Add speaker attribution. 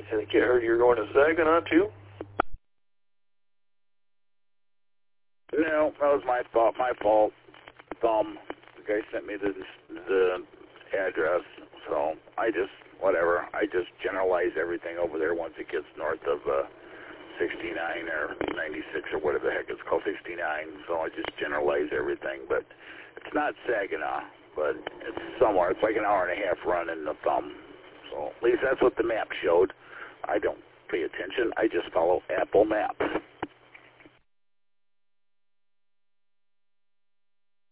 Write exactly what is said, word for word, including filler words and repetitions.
Speaker 1: I think you heard you're going to Saginaw, too?
Speaker 2: No, that was my fault. My fault. Thumb. The guy sent me the the address, so I just whatever. I just generalize everything over there once it gets north of uh, sixty-nine or ninety-six or whatever the heck it's called, sixty-nine. So I just generalize everything, but it's not Saginaw, but it's somewhere. It's like an hour and a half run in the thumb. So at least that's what the map showed. I don't pay attention. I just follow Apple Maps.